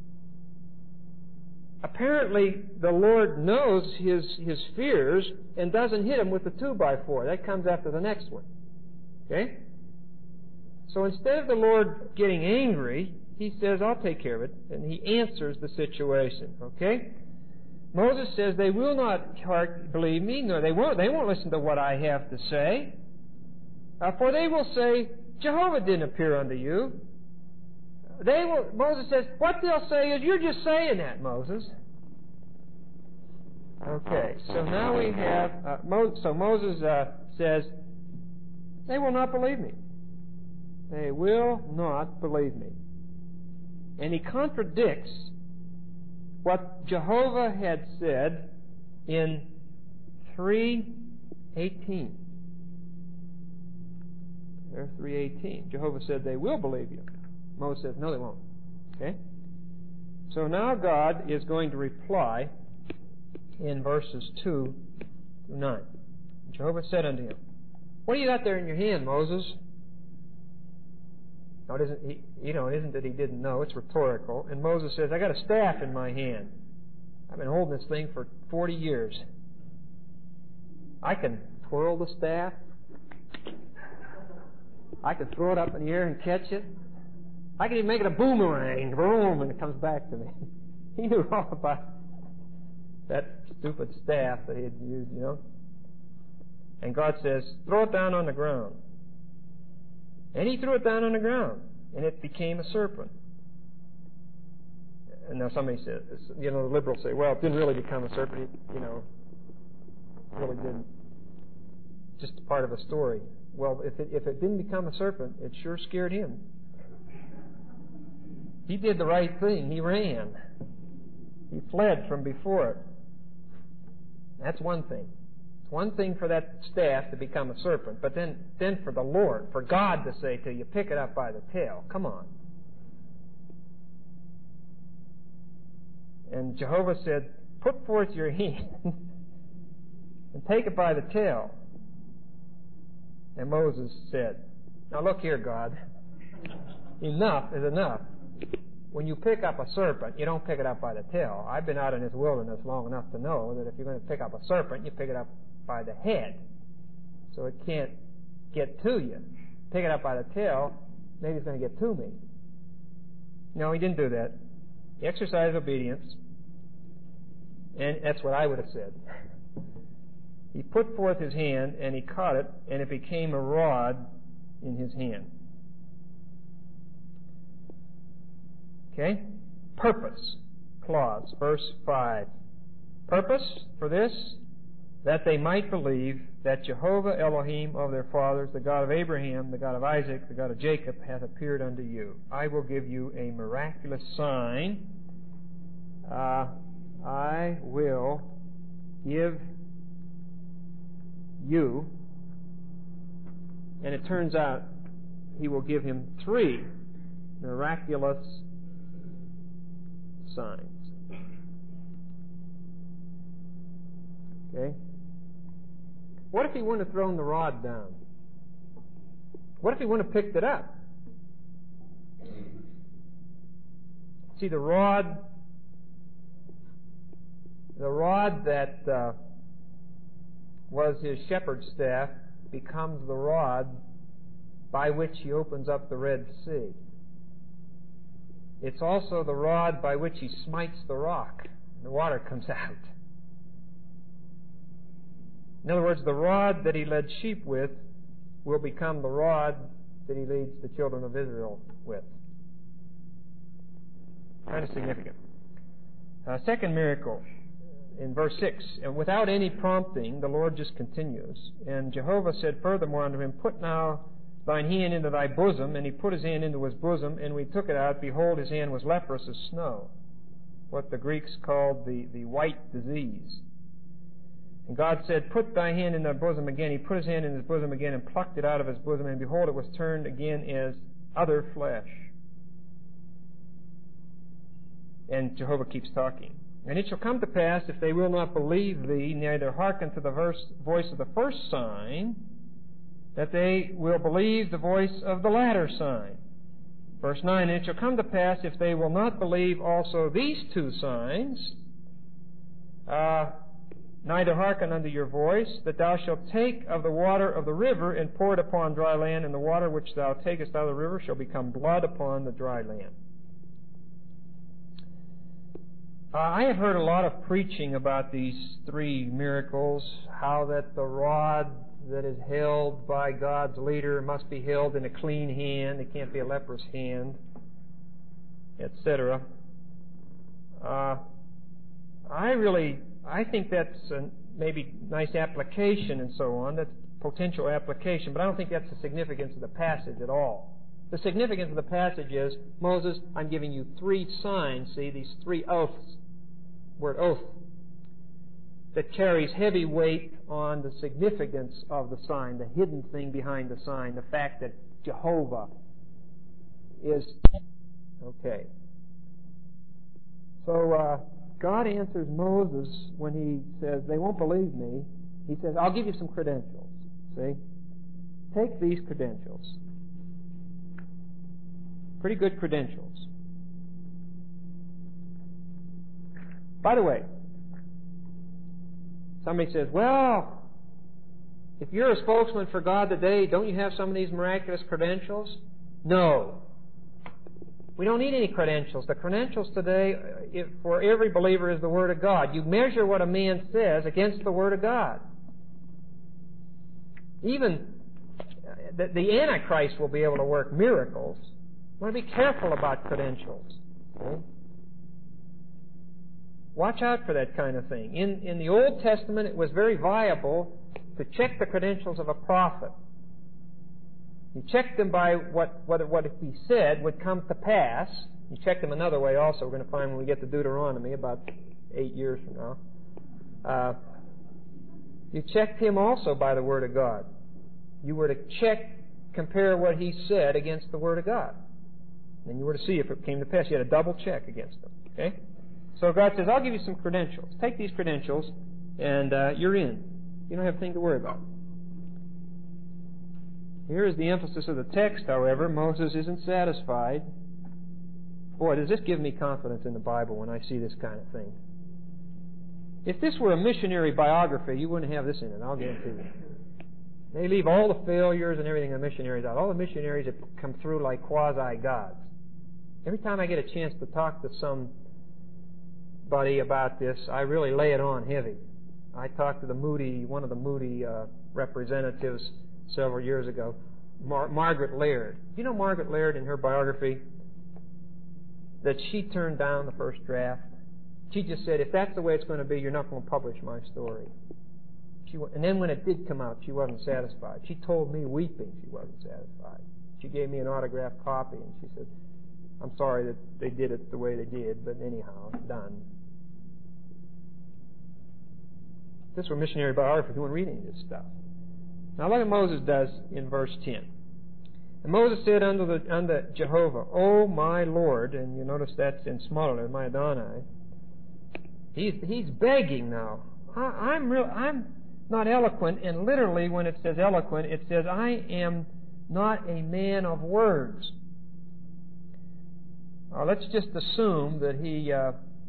apparently the Lord knows his, his fears and doesn't hit him with the two by four. That comes after the next one. Okay? So instead of the Lord getting angry, he says, I'll take care of it. And he answers the situation. Okay? Moses says, they will not heart, believe me, nor they won't, they won't listen to what I have to say. Uh, for they will say, Jehovah didn't appear unto you. They will, Moses says, what they'll say is, you're just saying that, Moses. Okay, so now we have, uh, Mo, so Moses uh, says, they will not believe me. They will not believe me. And he contradicts what Jehovah had said in three eighteen. There, three eighteen. Jehovah said, they will believe you. Moses says, no, they won't. Okay? So now God is going to reply in verses two through nine. Jehovah said unto him, what do you got there in your hand, Moses? No, it isn't, he, you know, it isn't that he didn't know. It's rhetorical. And Moses says, I got a staff in my hand. I've been holding this thing for forty years. I can twirl the staff. I can throw it up in the air and catch it. I can even make it a boomerang, boom, and it comes back to me. He knew all about that stupid staff that he had used, you know. And God says, throw it down on the ground. And he threw it down on the ground, and it became a serpent. And now somebody says, you know, the liberals say, well, it didn't really become a serpent, it, you know, really didn't. Just part of a story. Well, if it, if it didn't become a serpent, it sure scared him. He did the right thing. He ran. He fled from before it. That's one thing. It's one thing for that staff to become a serpent, but then, then for the Lord, for God to say to you, pick it up by the tail. Come on. And Jehovah said, put forth your hand and take it by the tail. And Moses said, now look here, God. Enough is enough. When you pick up a serpent, you don't pick it up by the tail. I've been out in this wilderness long enough to know that if you're going to pick up a serpent, you pick it up by the head. So it can't get to you. Pick it up by the tail, maybe it's going to get to me. No, he didn't do that. He exercised obedience. And that's what I would have said. He put forth his hand, and he caught it, and it became a rod in his hand. Okay? Purpose clause, verse five. Purpose for this, that they might believe that Jehovah Elohim of their fathers, the God of Abraham, the God of Isaac, the God of Jacob, hath appeared unto you. I will give you a miraculous sign. Uh, I will give you, and it turns out he will give him three miraculous signs. Okay? What if he wouldn't have thrown the rod down? What if he wouldn't have picked it up? See, the rod, the rod that uh, was his shepherd's staff becomes the rod by which he opens up the Red Sea. It's also the rod by which he smites the rock, and the water comes out. In other words, the rod that he led sheep with will become the rod that he leads the children of Israel with. Kind of significant. Uh, second miracle, in verse six, and without any prompting, the Lord just continues. And Jehovah said furthermore unto him, put now thine hand into thy bosom. And he put his hand into his bosom, and we took it out. Behold, his hand was leprous as snow, what the Greeks called the, the white disease. And God said, "Put thy hand in thy bosom again." He put his hand in his bosom again and plucked it out of his bosom, and behold, it was turned again as other flesh. And Jehovah keeps talking. "And it shall come to pass, if they will not believe thee, neither hearken to the verse, voice of the first sign, that they will believe the voice of the latter sign." Verse nine, "And it shall come to pass, if they will not believe also these two signs, uh, neither hearken unto your voice, that thou shalt take of the water of the river and pour it upon dry land, and the water which thou takest out of the river shall become blood upon the dry land." Uh, I have heard a lot of preaching about these three miracles, how that the rod that is held by God's leader must be held in a clean hand. It can't be a leprous hand, et cetera. Uh, I really, I think that's a maybe nice application and so on. That's potential application, but I don't think that's the significance of the passage at all. The significance of the passage is, Moses, I'm giving you three signs, see, these three oaths, word oath, that carries heavy weight on the significance of the sign, the hidden thing behind the sign, the fact that Jehovah is... Okay. So uh, God answers Moses when he says, "They won't believe me." He says, "I'll give you some credentials." See? Take these credentials. Pretty good credentials. By the way, somebody says, "Well, if you're a spokesman for God today, don't you have some of these miraculous credentials?" No. We don't need any credentials. The credentials today if, for every believer is the Word of God. You measure what a man says against the Word of God. Even the, the Antichrist will be able to work miracles. You want to be careful about credentials. Okay? Watch out for that kind of thing. In, in the Old Testament, it was very viable to check the credentials of a prophet. You checked them by what, what, what he said would come to pass. You check them another way also. We're going to find when we get to Deuteronomy about eight years from now. Uh, you checked him also by the Word of God. You were to check, compare what he said against the Word of God. And you were to see if it came to pass. You had a double check against them. Okay? So God says, "I'll give you some credentials. Take these credentials, and uh, you're in. You don't have a thing to worry about." Here is the emphasis of the text, however. Moses isn't satisfied. Boy, does this give me confidence in the Bible when I see this kind of thing. If this were a missionary biography, you wouldn't have this in it, I'll guarantee you. They leave all the failures and everything of the missionaries out. All the missionaries have come through like quasi-gods. Every time I get a chance to talk to somebody about this, I really lay it on heavy. I talked to the Moody, one of the Moody uh, representatives several years ago, Mar- Margaret Laird. Do you know Margaret Laird in her biography? That she turned down the first draft. She just said, "If that's the way it's going to be, you're not going to publish my story." She, and then when it did come out, she wasn't satisfied. She told me, weeping, she wasn't satisfied. She gave me an autographed copy, and she said, "I'm sorry that they did it the way they did, but anyhow, it's done." If this were missionary biography, you wouldn't read any of this stuff. Now look what Moses does in verse ten. "And Moses said unto, the, unto Jehovah, O my Lord," and you notice that's in smaller letter, my Adonai. He's, he's begging now. I, I'm real. I'm not eloquent, and literally when it says eloquent, it says, "I am not a man of words." Uh, let's just assume that he... Uh,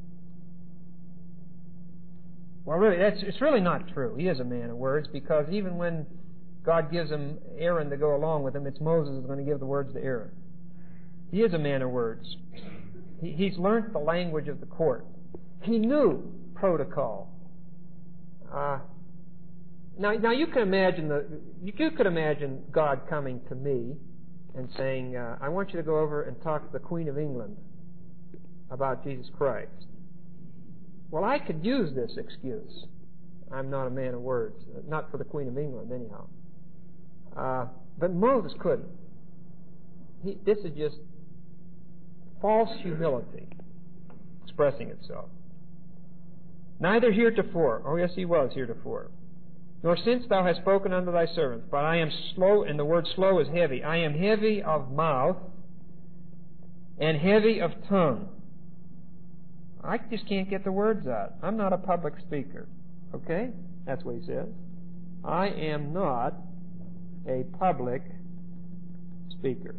well, really, that's, it's really not true. He is a man of words, because even when God gives him Aaron to go along with him, it's Moses who's going to give the words to Aaron. He is a man of words. He, he's learned the language of the court. He knew protocol. Uh, now, now you can imagine the you could imagine God coming to me and saying, uh, "I want you to go over and talk to the Queen of England about Jesus Christ." Well, I could use this excuse. I'm not a man of words. Not for the Queen of England, anyhow. Uh, but Moses couldn't. He, this is just false humility expressing itself. Neither heretofore, oh yes, he was heretofore, nor since thou hast spoken unto thy servant, but I am slow, and the word slow is heavy. I am heavy of mouth and heavy of tongue. I just can't get the words out. I'm not a public speaker. Okay? That's what he says. I am not a public speaker.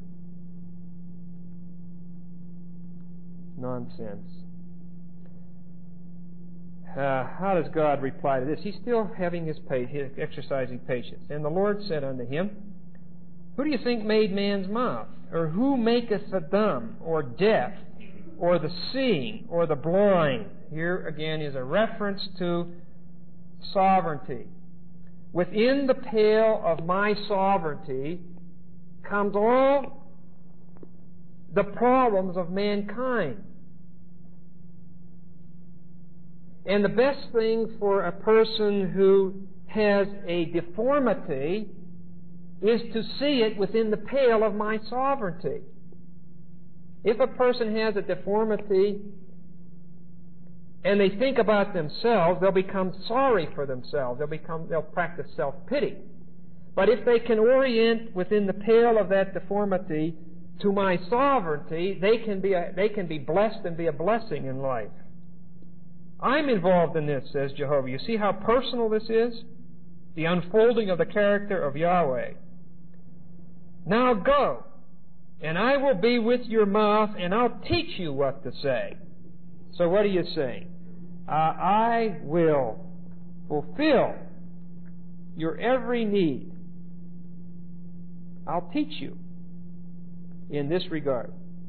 Nonsense. Uh, how does God reply to this? He's still having his, pa- his exercising patience. And the Lord said unto him, Who do you think made man's mouth? Or who maketh the dumb, or deaf, or the seeing, or the blind? Here again is a reference to sovereignty. Within the pale of my sovereignty comes all the problems of mankind. And the best thing for a person who has a deformity is to see it within the pale of my sovereignty. If a person has a deformity and they think about themselves, they'll become sorry for themselves. They'll become, they'll practice self-pity. But if they can orient within the pale of that deformity to my sovereignty, they can be a, they can be blessed and be a blessing in life. I'm involved in this, says Jehovah. You see how personal this is? The unfolding of the character of Yahweh. Now go, and I will be with your mouth, and I'll teach you what to say. So what are you saying? Uh, I will fulfill your every need. I'll teach you in this regard.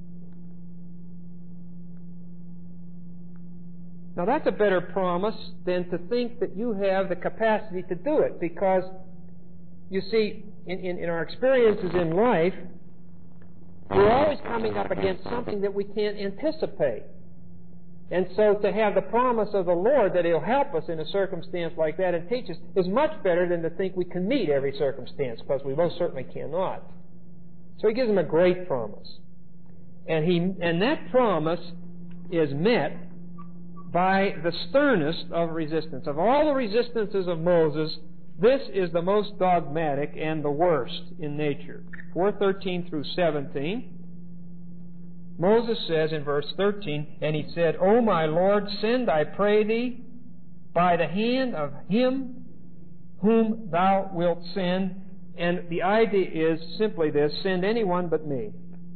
Now that's a better promise than to think that you have the capacity to do it, because, you see, in, in, in our experiences in life, we're always coming up against something that we can't anticipate. And so to have the promise of the Lord that He'll help us in a circumstance like that and teach us is much better than to think we can meet every circumstance, because we most certainly cannot. So He gives them a great promise. And, he, and that promise is met by the sternest of resistance. Of all the resistances of Moses, this is the most dogmatic and the worst in nature. four thirteen through seventeen. Moses says in verse thirteen, And he said, O my Lord, send, I pray thee, by the hand of him whom thou wilt send. And the idea is simply this: send anyone but me.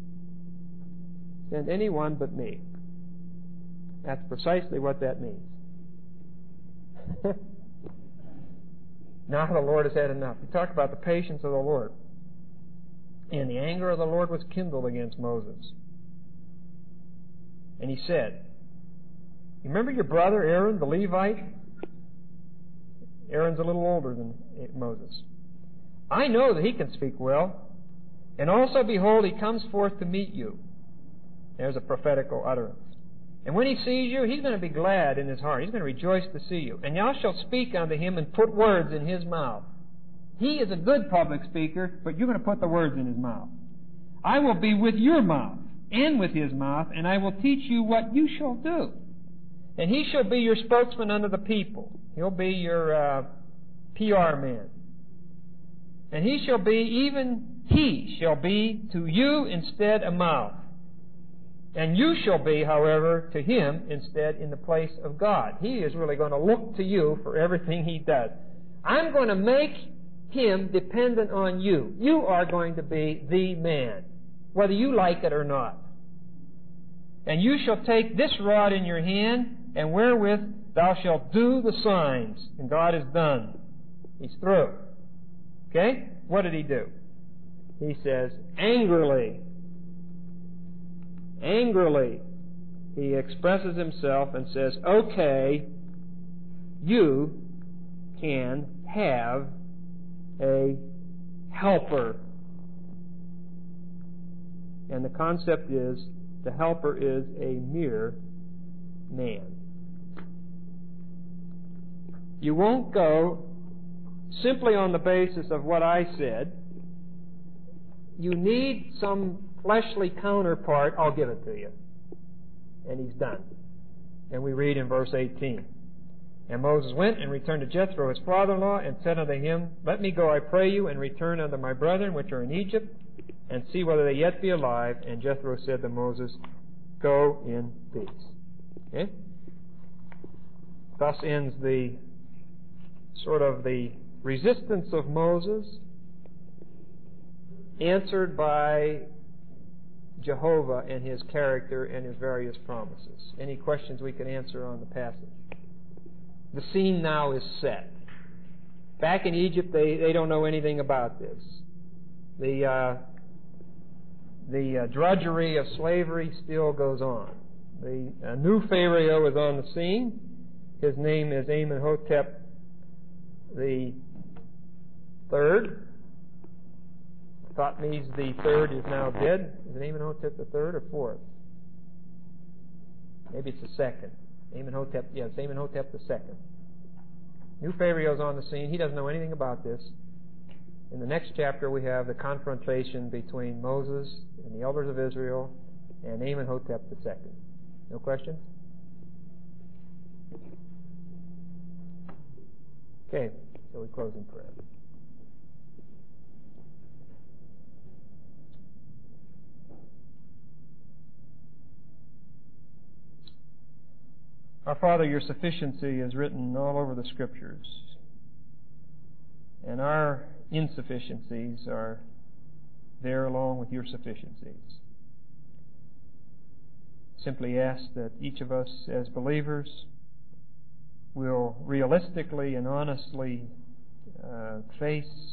Send anyone but me. That's precisely what that means. Now the Lord has had enough. We talk about the patience of the Lord. And the anger of the Lord was kindled against Moses. And He said, You remember your brother Aaron, the Levite? Aaron's a little older than Moses. I know that he can speak well. And also, behold, he comes forth to meet you. There's a prophetical utterance. And when he sees you, he's going to be glad in his heart. He's going to rejoice to see you. And thou shalt speak unto him and put words in his mouth. He is a good public speaker, but you're going to put the words in his mouth. I will be with your mouth and with his mouth, and I will teach you what you shall do. And he shall be your spokesman unto the people. He'll be your uh, P R man. And he shall be, even he shall be to you instead a mouth. And you shall be, however, to him instead in the place of God. He is really going to look to you for everything he does. I'm going to make him dependent on you. You are going to be the man, whether you like it or not. And you shall take this rod in your hand, and wherewith thou shalt do the signs. And God is done. He's through. Okay? What did he do? He says, angrily. Angrily, he expresses himself and says, okay, you can have a helper. And the concept is, the helper is a mere man. You won't go simply on the basis of what I said. You need some fleshly counterpart. I'll give it to you. And he's done. And we read in verse eighteen, And Moses went and returned to Jethro his father-in-law, and said unto him, Let me go, I pray you, and return unto my brethren which are in Egypt, and see whether they yet be alive. And Jethro said to Moses, Go in peace. Okay? Thus ends the sort of the resistance of Moses, answered by Jehovah and His character and His various promises. Any questions we can answer on the passage? The scene now is set. Back in Egypt, they, they don't know anything about this. The uh, the uh, drudgery of slavery still goes on. The uh, new Pharaoh is on the scene. His name is Amenhotep the Third. Thotmes the Third is now dead. Is it Amenhotep the Third or Fourth? Maybe it's the second. Amenhotep, yes, Amenhotep the Second. New Pharaoh's on the scene. He doesn't know anything about this. In the next chapter, we have the confrontation between Moses and the elders of Israel and Amenhotep the Second. No questions? Okay, so we close in prayer. Our Father, your sufficiency is written all over the Scriptures, and our insufficiencies are there along with your sufficiencies. Simply ask that each of us as believers will realistically and honestly uh, face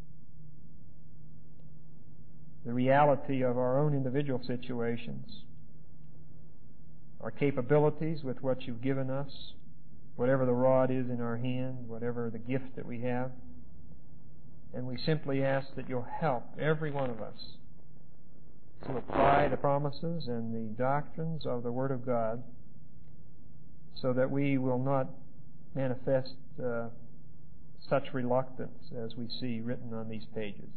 the reality of our own individual situations, our capabilities with what you've given us, whatever the rod is in our hand, whatever the gift that we have. And we simply ask that you'll help every one of us to apply the promises and the doctrines of the Word of God, so that we will not manifest uh, such reluctance as we see written on these pages.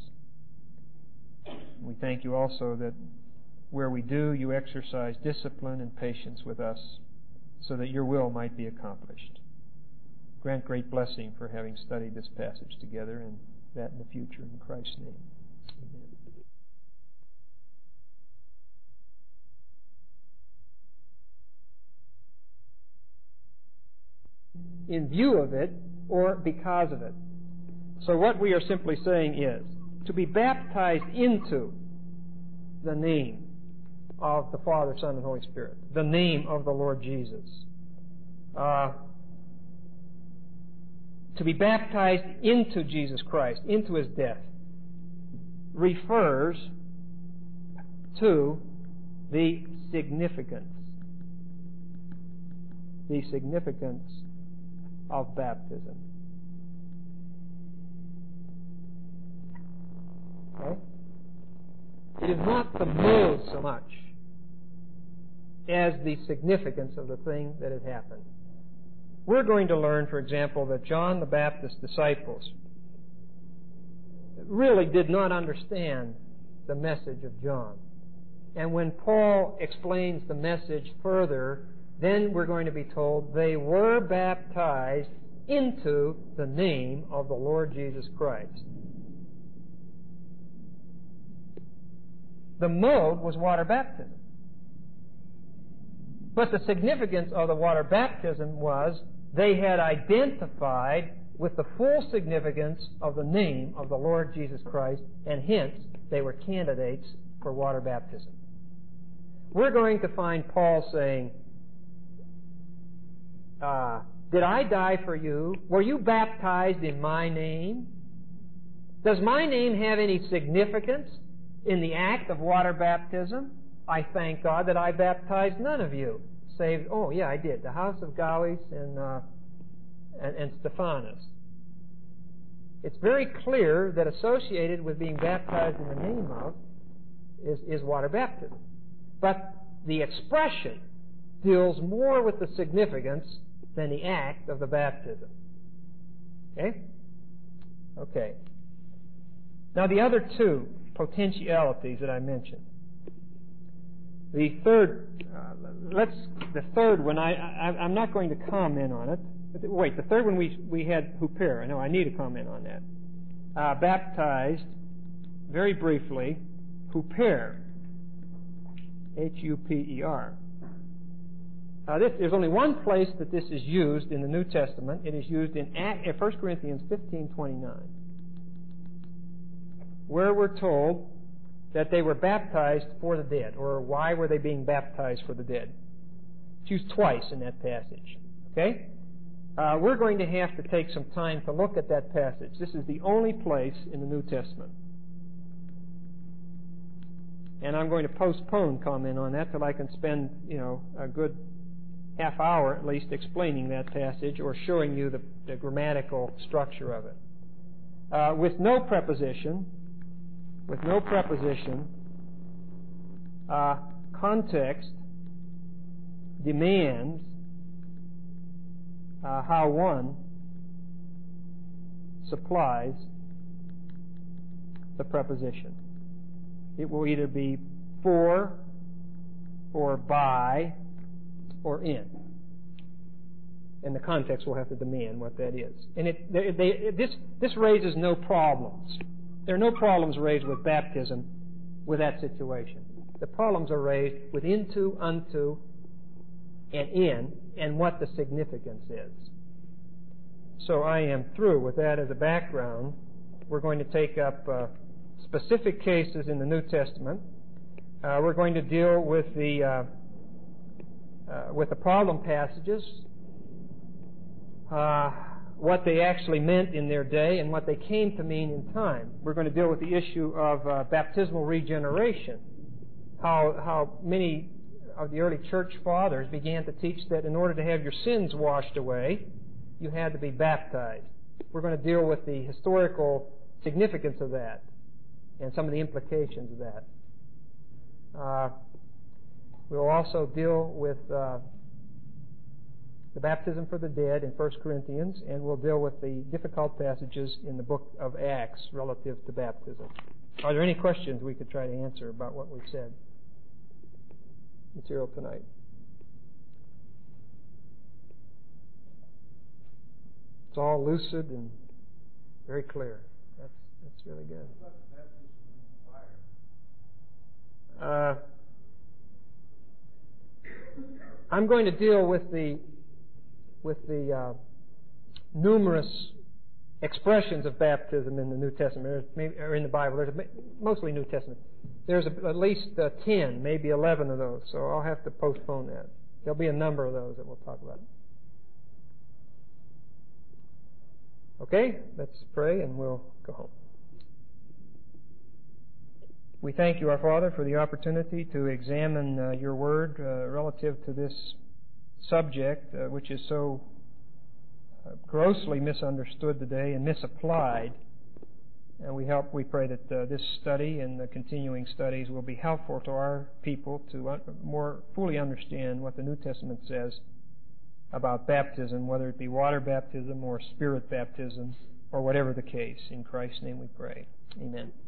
We thank you also that where we do, you exercise discipline and patience with us, so that your will might be accomplished. Grant great blessing for having studied this passage together, and that in the future, in Christ's name. Amen. In view of it, or because of it. So what we are simply saying is, to be baptized into the name of the Father, Son, and Holy Spirit, the name of the Lord Jesus. Uh, to be baptized into Jesus Christ, into His death, refers to the significance, the significance of baptism. Okay? It is not the mode so much as the significance of the thing that has happened. We're going to learn, for example, that John the Baptist's disciples really did not understand the message of John. And when Paul explains the message further, then we're going to be told they were baptized into the name of the Lord Jesus Christ. The mode was water baptism. But the significance of the water baptism was they had identified with the full significance of the name of the Lord Jesus Christ, and hence they were candidates for water baptism. We're going to find Paul saying, uh, did I die for you? Were you baptized in my name? Does my name have any significance in the act of water baptism? I thank God that I baptized none of you, save, oh yeah, I did, the house of Gallus and, uh, and, and Stephanas. It's very clear that associated with being baptized in the name of is, is water baptism. But the expression deals more with the significance than the act of the baptism. Okay? Okay. Now the other two potentialities that I mentioned. The third, uh, let's, the third one, I, I, I'm not going to comment on it. wait, the third one we we had huper. No, I need a comment on that. Uh, baptized, very briefly, huper. H U P E R. Uh, this, there's only one place that this is used in the New Testament. It is used in First Corinthians fifteen twenty-nine, where we're told that they were baptized for the dead, or why were they being baptized for the dead. It's used twice in that passage. Okay? Uh, we're going to have to take some time to look at that passage. This is the only place in the New Testament. And I'm going to postpone comment on that till I can spend, you know, a good half hour at least explaining that passage or showing you the, the grammatical structure of it. Uh, with no preposition, with no preposition, uh, context demands uh, how one supplies the preposition. It will either be for, or by, or in. And the context will have to demand what that is. And it, they, they, this, this raises no problems. There are no problems raised with baptism with that situation. The problems are raised with into, unto, and in, and what the significance is. So I am through with that as a background. We're going to take up uh, specific cases in the New Testament. Uh, we're going to deal with the uh, uh, with the problem passages, uh, what they actually meant in their day, and what they came to mean in time. We're going to deal with the issue of uh, baptismal regeneration, how how many of the early church fathers began to teach that in order to have your sins washed away, you had to be baptized. We're going to deal with the historical significance of that and some of the implications of that. Uh, we'll also deal with uh, the baptism for the dead in First Corinthians, and we'll deal with the difficult passages in the book of Acts relative to baptism. Are there any questions we could try to answer about what we've said? Material tonight. It's all lucid and very clear. That's that's really good. Uh, I'm going to deal with the with the uh, numerous expressions of baptism in the New Testament, or in the Bible. There's a, mostly New Testament. There's a, at least uh, ten, maybe eleven of those, so I'll have to postpone that. There'll be a number of those that we'll talk about. Okay, let's pray and we'll go home. We thank you, our Father, for the opportunity to examine uh, your Word uh, relative to this subject, uh, which is so uh, grossly misunderstood today and misapplied. And we help. We pray that uh, this study and the continuing studies will be helpful to our people to un- more fully understand what the New Testament says about baptism, whether it be water baptism or spirit baptism, or whatever the case. In Christ's name we pray. Amen.